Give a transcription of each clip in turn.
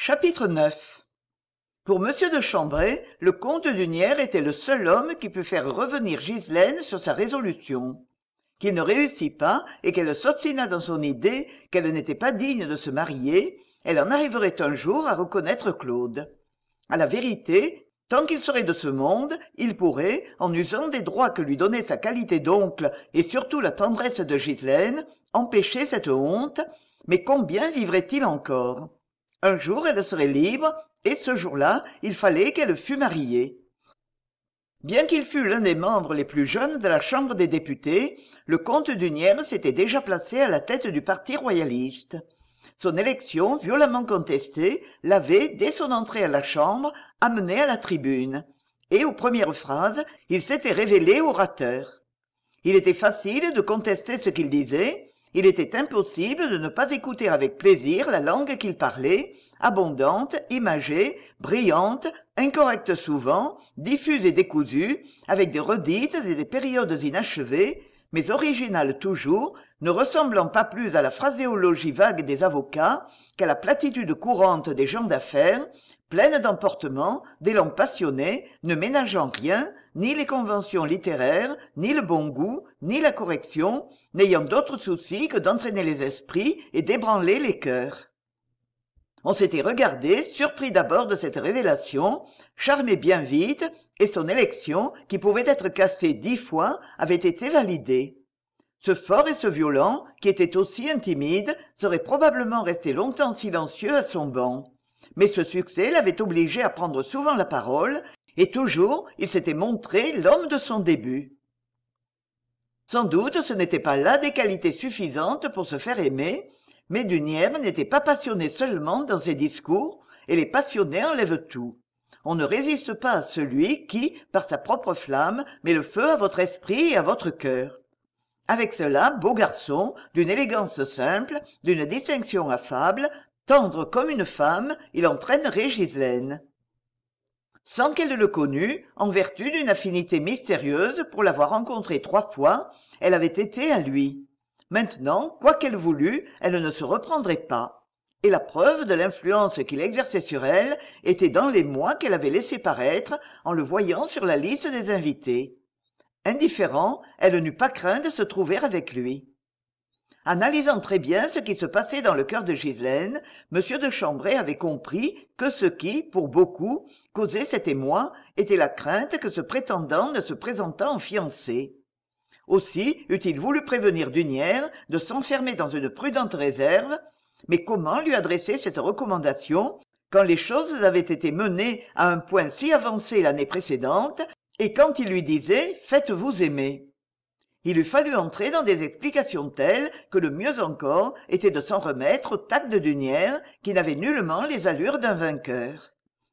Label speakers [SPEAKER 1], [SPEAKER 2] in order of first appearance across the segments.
[SPEAKER 1] Chapitre 9. Pour M. de Chambray, le comte d'Unières était le seul homme qui pût faire revenir Ghislaine sur sa résolution. Qu'il ne réussit pas et qu'elle s'obstinât dans son idée qu'elle n'était pas digne de se marier, elle en arriverait un jour à reconnaître Claude. À la vérité, tant qu'il serait de ce monde, il pourrait, en usant des droits que lui donnait sa qualité d'oncle et surtout la tendresse de Ghislaine, empêcher cette honte, mais combien vivrait-il encore ? Un jour elle serait libre, et ce jour-là, il fallait qu'elle fût mariée. Bien qu'il fût l'un des membres les plus jeunes de la Chambre des députés, le comte d'Unières s'était déjà placé à la tête du parti royaliste. Son élection, violemment contestée, l'avait, dès son entrée à la Chambre, amené à la tribune, et aux premières phrases, il s'était révélé orateur. Il était facile de contester ce qu'il disait, il était impossible de ne pas écouter avec plaisir la langue qu'il parlait, abondante, imagée, brillante, incorrecte souvent, diffuse et décousue, avec des redites et des périodes inachevées, mais originale toujours, ne ressemblant pas plus à la phraséologie vague des avocats qu'à la platitude courante des gens d'affaires, pleine d'emportement, d'élan passionné, ne ménageant rien, ni les conventions littéraires, ni le bon goût, ni la correction, n'ayant d'autre souci que d'entraîner les esprits et d'ébranler les cœurs. On s'était regardé, surpris d'abord de cette révélation, charmé bien vite, et son élection, qui pouvait être cassée 10 fois, avait été validée. Ce fort et ce violent, qui était aussi un timide, serait probablement resté longtemps silencieux à son banc. Mais ce succès l'avait obligé à prendre souvent la parole, et toujours il s'était montré l'homme de son début. Sans doute ce n'était pas là des qualités suffisantes pour se faire aimer, mais d'Unières n'était pas passionné seulement dans ses discours, et les passionnés enlèvent tout. On ne résiste pas à celui qui, par sa propre flamme, met le feu à votre esprit et à votre cœur. Avec cela, beau garçon, d'une élégance simple, d'une distinction affable, tendre comme une femme, il entraînerait Ghislaine. Sans qu'elle le connût, en vertu d'une affinité mystérieuse pour l'avoir rencontré 3 fois, elle avait été à lui. Maintenant, quoi qu'elle voulût, elle ne se reprendrait pas. Et la preuve de l'influence qu'il exerçait sur elle était dans les mois qu'elle avait laissé paraître en le voyant sur la liste des invités. Indifférent, elle n'eut pas craint de se trouver avec lui. Analysant très bien ce qui se passait dans le cœur de Ghislaine, M. de Chambray avait compris que ce qui, pour beaucoup, causait cet émoi était la crainte que ce prétendant ne se présentât en fiancé. Aussi eût-il voulu prévenir d'Unières de s'enfermer dans une prudente réserve, mais comment lui adresser cette recommandation quand les choses avaient été menées à un point si avancé l'année précédente et quand il lui disait « faites-vous aimer ». Il eût fallu entrer dans des explications telles que le mieux encore était de s'en remettre au tact de d'Unières qui n'avait nullement les allures d'un vainqueur.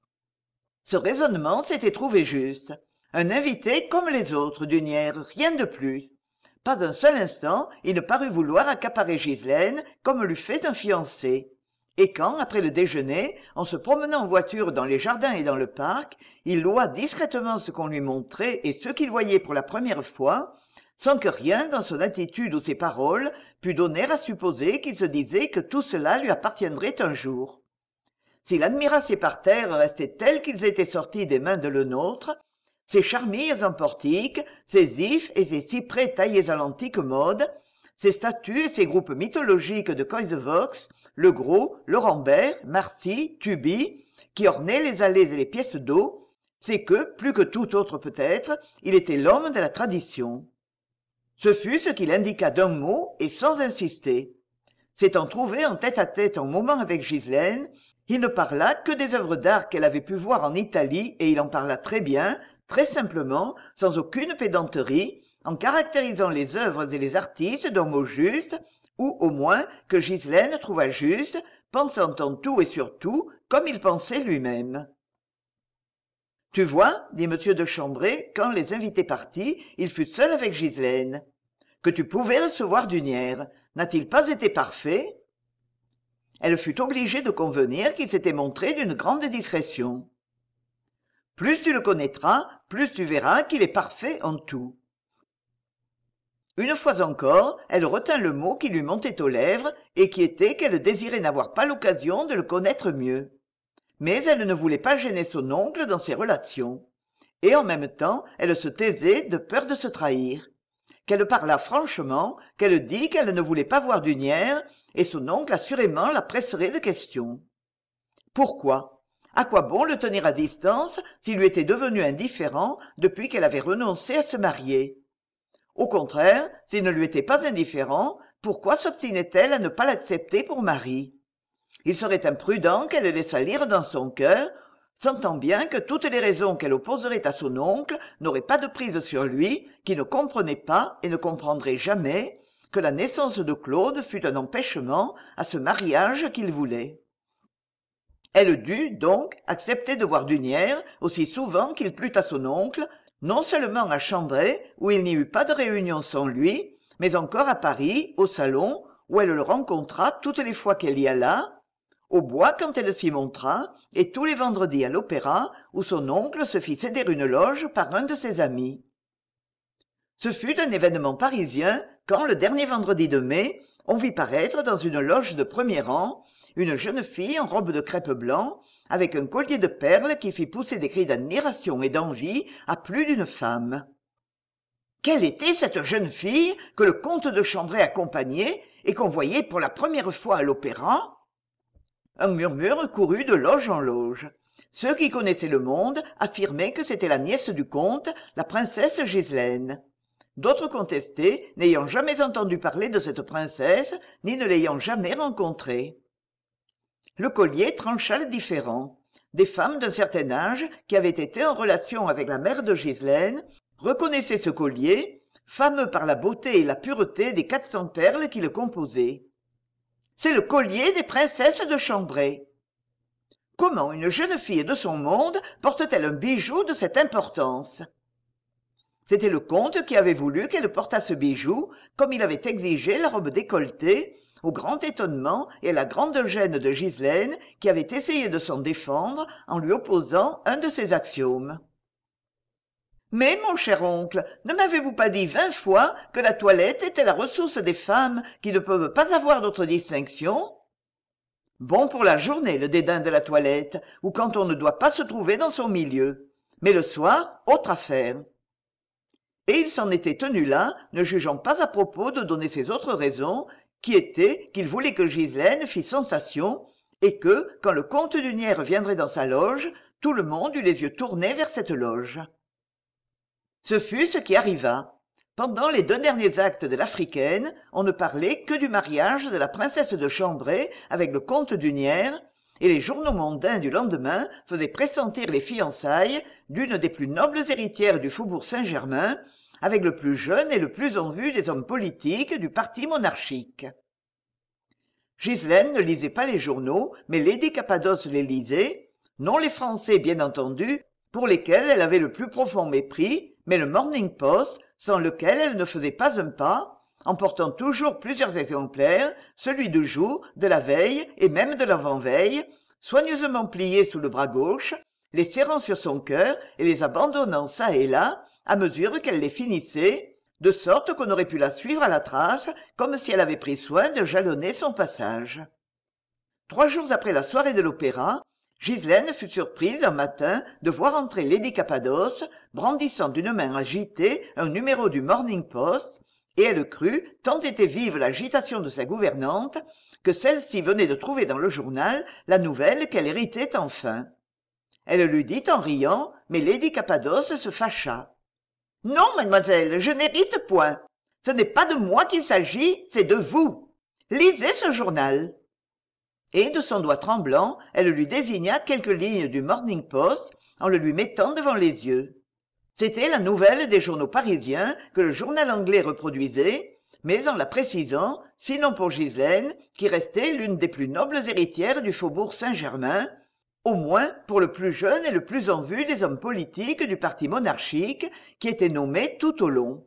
[SPEAKER 1] Ce raisonnement s'était trouvé juste. Un invité comme les autres d'Unières, rien de plus. Pas un seul instant il ne parut vouloir accaparer Ghislaine comme l'eût fait un fiancé. Et quand, après le déjeuner, en se promenant en voiture dans les jardins et dans le parc, il loua discrètement ce qu'on lui montrait et ce qu'il voyait pour la première fois, sans que rien dans son attitude ou ses paroles pût donner à supposer qu'il se disait que tout cela lui appartiendrait un jour. S'il admira ces parterres restés tels qu'ils étaient sortis des mains de Lenôtre, ces charmilles en portique, ces ifs et ces cyprès taillés à l'antique mode, ces statues et ces groupes mythologiques de Coysevox, Le Gros, le Rambert, Marcy, Tuby, qui ornaient les allées et les pièces d'eau, c'est que, plus que tout autre peut-être, il était l'homme de la tradition. Ce fut ce qu'il indiqua d'un mot et sans insister. S'étant trouvé en tête-à-tête un moment avec Ghislaine, il ne parla que des œuvres d'art qu'elle avait pu voir en Italie et il en parla très bien, très simplement, sans aucune pédanterie, en caractérisant les œuvres et les artistes d'un mot juste, ou au moins que Ghislaine trouva juste, pensant en tout et sur tout comme il pensait lui-même. « Tu vois, dit M. de Chambray, quand les invités partis, il fut seul avec Ghislaine, que tu pouvais recevoir d'Unières. N'a-t-il pas été parfait ?» Elle fut obligée de convenir qu'il s'était montré d'une grande discrétion. « Plus tu le connaîtras, plus tu verras qu'il est parfait en tout. » Une fois encore, elle retint le mot qui lui montait aux lèvres et qui était qu'elle désirait n'avoir pas l'occasion de le connaître mieux. mais elle ne voulait pas gêner son oncle dans ses relations. Et en même temps, elle se taisait de peur de se trahir. Qu'elle parlât franchement, qu'elle dit qu'elle ne voulait pas voir d'Unière, et son oncle assurément la presserait de questions. Pourquoi? À quoi bon le tenir à distance s'il lui était devenu indifférent depuis qu'elle avait renoncé à se marier? Au contraire, s'il ne lui était pas indifférent, pourquoi s'obstinait-elle à ne pas l'accepter pour mari? Il serait imprudent qu'elle laissât lire dans son cœur, sentant bien que toutes les raisons qu'elle opposerait à son oncle n'auraient pas de prise sur lui, qui ne comprenait pas et ne comprendrait jamais que la naissance de Claude fût un empêchement à ce mariage qu'il voulait. Elle dut, donc, accepter de voir d'Unière aussi souvent qu'il plut à son oncle, non seulement à Chambray, où il n'y eut pas de réunion sans lui, mais encore à Paris, au salon, où elle le rencontra toutes les fois qu'elle y alla, au bois quand elle s'y montra, et tous les vendredis à l'opéra, où son oncle se fit céder une loge par un de ses amis. Ce fut un événement parisien quand, le dernier vendredi de mai, on vit paraître dans une loge de premier rang une jeune fille en robe de crêpe blanc, avec un collier de perles qui fit pousser des cris d'admiration et d'envie à plus d'une femme. Quelle était cette jeune fille que le comte de Chambray accompagnait et qu'on voyait pour la première fois à l'opéra? Un murmure courut de loge en loge. Ceux qui connaissaient le monde affirmaient que c'était la nièce du comte, la princesse Gislaine. D'autres contestaient, n'ayant jamais entendu parler de cette princesse, ni ne l'ayant jamais rencontrée. Le collier trancha le différend. Des femmes d'un certain âge, qui avaient été en relation avec la mère de Gislaine, reconnaissaient ce collier, fameux par la beauté et la pureté des 400 perles qui le composaient. C'est le collier des princesses de Chambray. Comment une jeune fille de son monde porte-t-elle un bijou de cette importance? C'était le comte qui avait voulu qu'elle portât ce bijou, comme il avait exigé la robe décolletée, au grand étonnement et à la grande gêne de Gislaine, qui avait essayé de s'en défendre en lui opposant un de ses axiomes. « Mais, mon cher oncle, ne m'avez-vous pas dit 20 fois que la toilette était la ressource des femmes qui ne peuvent pas avoir d'autre distinction? Bon pour la journée, le dédain de la toilette, ou quand on ne doit pas se trouver dans son milieu. Mais le soir, autre affaire. » Et il s'en était tenu là, ne jugeant pas à propos de donner ses autres raisons, qui étaient qu'il voulait que Gislaine fît sensation, et que, quand le comte d'Unière viendrait dans sa loge, tout le monde eût les yeux tournés vers cette loge. Ce fut ce qui arriva. Pendant les 2 derniers actes de l'Africaine, on ne parlait que du mariage de la princesse de Chambray avec le comte d'Unière, et les journaux mondains du lendemain faisaient pressentir les fiançailles d'une des plus nobles héritières du faubourg Saint-Germain, avec le plus jeune et le plus en vue des hommes politiques du parti monarchique. Gislaine ne lisait pas les journaux, mais Lady Capados les lisait, non les Français bien entendu, pour lesquels elle avait le plus profond mépris, mais le Morning Post, sans lequel elle ne faisait pas un pas, emportant toujours plusieurs exemplaires, celui du jour, de la veille et même de l'avant-veille, soigneusement pliés sous le bras gauche, les serrant sur son cœur et les abandonnant çà et là, à mesure qu'elle les finissait, de sorte qu'on aurait pu la suivre à la trace, comme si elle avait pris soin de jalonner son passage. 3 jours après la soirée de l'opéra, Gislaine fut surprise un matin de voir entrer Lady Capados, brandissant d'une main agitée un numéro du Morning Post, et elle crut, tant était vive l'agitation de sa gouvernante, que celle-ci venait de trouver dans le journal la nouvelle qu'elle héritait enfin. Elle lui dit en riant, mais Lady Capados se fâcha. « Non, mademoiselle, je n'hérite point. Ce n'est pas de moi qu'il s'agit, c'est de vous. Lisez ce journal. » Et de son doigt tremblant, elle lui désigna quelques lignes du Morning Post en le lui mettant devant les yeux. C'était la nouvelle des journaux parisiens que le journal anglais reproduisait, mais en la précisant, sinon pour Gislaine, qui restait l'une des plus nobles héritières du faubourg Saint-Germain, au moins pour le plus jeune et le plus en vue des hommes politiques du parti monarchique, qui était nommé tout au long.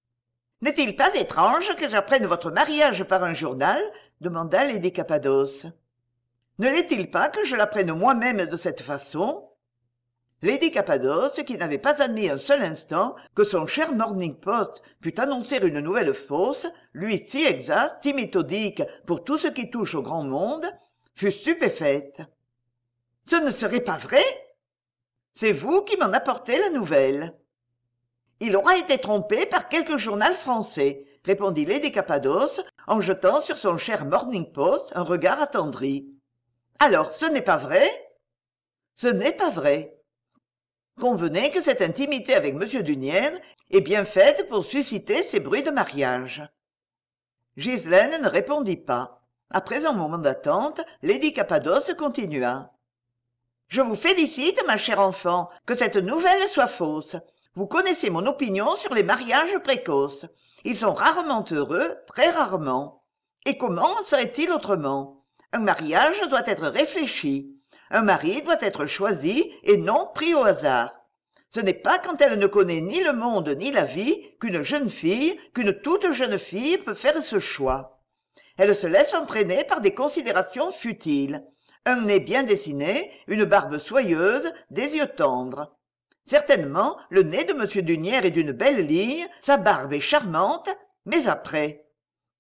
[SPEAKER 1] « N'est-il pas étrange que j'apprenne votre mariage par un journal ?» demanda Lady Capados. « Ne l'est-il pas que je l'apprenne moi-même de cette façon ?» Lady Capados, qui n'avait pas admis un seul instant que son cher Morning Post pût annoncer une nouvelle fausse, lui si exact, si méthodique pour tout ce qui touche au grand monde, fut stupéfaite. Ce ne serait pas vrai? C'est vous qui m'en apportez la nouvelle. Il aura été trompé par quelque journal français, répondit lady Cappadoce en jetant sur son cher Morning Post un regard attendri. Alors, ce n'est pas vrai? Ce n'est pas vrai. Convenez que cette intimité avec M. Dunière est bien faite pour susciter ces bruits de mariage. Ghislaine ne répondit pas. Après un moment d'attente, lady Cappadoce continua. Je vous félicite, ma chère enfant, que cette nouvelle soit fausse. Vous connaissez mon opinion sur les mariages précoces. Ils sont rarement heureux, très rarement. Et comment serait-il autrement? Un mariage doit être réfléchi. Un mari doit être choisi et non pris au hasard. Ce n'est pas quand elle ne connaît ni le monde ni la vie qu'une toute jeune fille peut faire ce choix. Elle se laisse entraîner par des considérations futiles. Un nez bien dessiné, une barbe soyeuse, des yeux tendres. Certainement, le nez de M. Dunière est d'une belle ligne, sa barbe est charmante, mais après.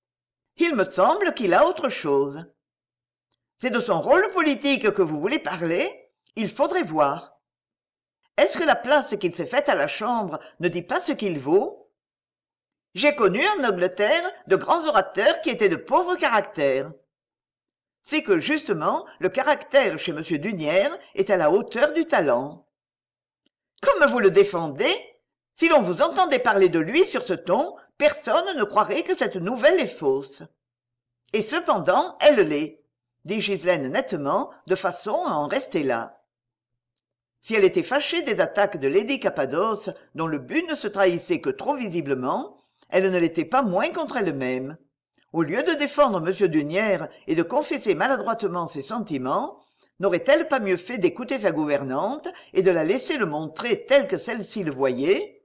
[SPEAKER 1] Il me semble qu'il a autre chose. C'est de son rôle politique que vous voulez parler? Il faudrait voir. Est-ce que la place qu'il s'est faite à la Chambre ne dit pas ce qu'il vaut? J'ai connu en Angleterre de grands orateurs qui étaient de pauvres caractères. C'est que, justement, le caractère chez M. Dunière est à la hauteur du talent. Comme vous le défendez, si l'on vous entendait parler de lui sur ce ton, personne ne croirait que cette nouvelle est fausse. Et cependant, elle l'est, dit Ghislaine nettement, de façon à en rester là. Si elle était fâchée des attaques de lady Cappadoce, dont le but ne se trahissait que trop visiblement, elle ne l'était pas moins contre elle-même. Au lieu de défendre M. Dunière et de confesser maladroitement ses sentiments, n'aurait-elle pas mieux fait d'écouter sa gouvernante et de la laisser le montrer tel que celle-ci le voyait?